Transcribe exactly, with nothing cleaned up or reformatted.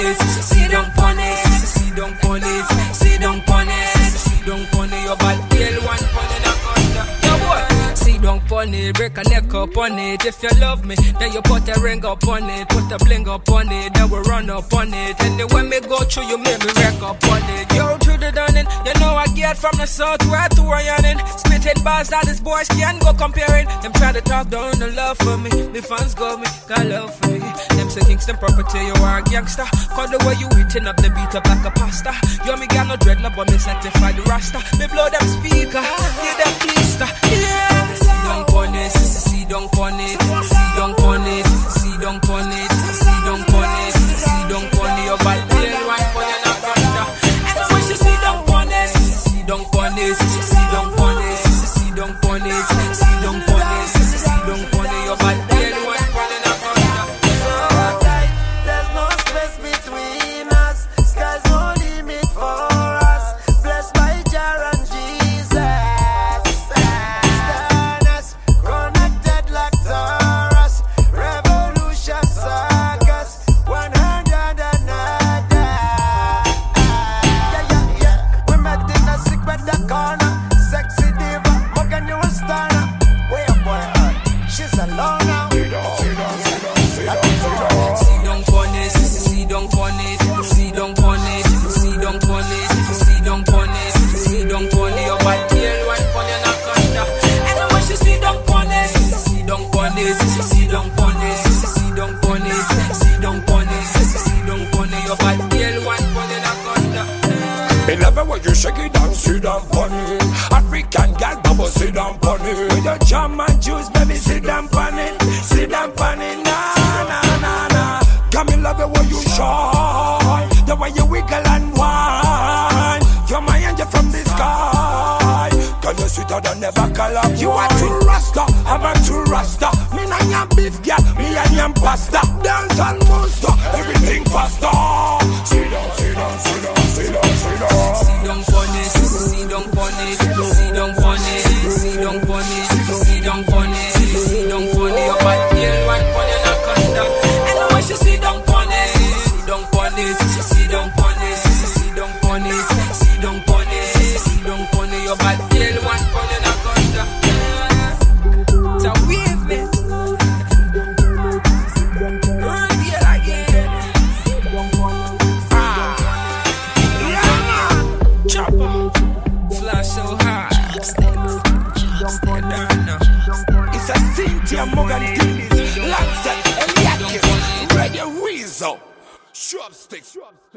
it, sit down on it, sit down on it, sit down on it, sit down on it. Your bad girl one pon in a corner. Yo boy, sit down on it, break a neck up on it. If you love me, then you put a ring up on it, put a bling up on it, then we run up on it. And then when me go through, you make me wreck up on it. Yo through the dunning, you know I get from the south where to Ryan. Spitting bars that these boys can't go comparing. Them try to talk down the love for me. The fans got me, got love for me. Them say Kingston property, you are a gangster. Cause the way you eating up the beat up like a pasta. You me got no dreadlock, but me sanctify the rasta. Me blow them speaker, give them blister. Yeah. See down on it, see down on it, see down on it, see down on it, see down on it, see down on it. Your bad girl, one for your knock under. And when she see down on it, see down on it, see down on it, see down on it, see down on it, see down on it. Your bad girl, one for your knock under. There's no space between us. Sky's no limit for us. Blessed by Jah and Jesus. Stand us connected like Taurus. Revolution circus. One hand and another. Yeah, yeah, yeah. We met in a sick bed the corner. Sexy diva, Morgan, you a star now. Wait up, boy, uh, she's alone now. Sit down on it, sit down on it, sit down on it, sit down on it, sit down on it, sit down on it. Your bad girl one pon your knock under. And when she sit down on it, sit down on it, sit down on it, sit down on it, sit down on it, sit down on it. Your bad girl one pon your knock under. Me love it when you shake it down, sit down on it. African girl, bubble, sit down on it. With your jam and juice, baby, sit down on it, sit down on it. Nah, nah, nah, nah. Come me love it when you shine, the way you wiggle and whine. You're my angel from the sky. Can you sweeter than never color? You are too rasta, I'm a too rasta. Me na yam beef girl, me and yam pasta. Dance and monster, everything faster. Sit down, sit down, sit down, sit down, sit down. Sit down on it, sit down on it, sit down on it, sit down on it, sit down on it, sit down on it. Your bad girl one pon your knock under. And when she sit down on it, sit down on it, sit down on it, sit down on it, sit down on it, sit down on it. Your bad girl one pon your knock under. So wave me, reveal again. Ah, yeah, chopper, fly so high. It's a Cynthia Morgan Dillis, Lancet, Eliakis, Radio Weasel, Shrub Sticks.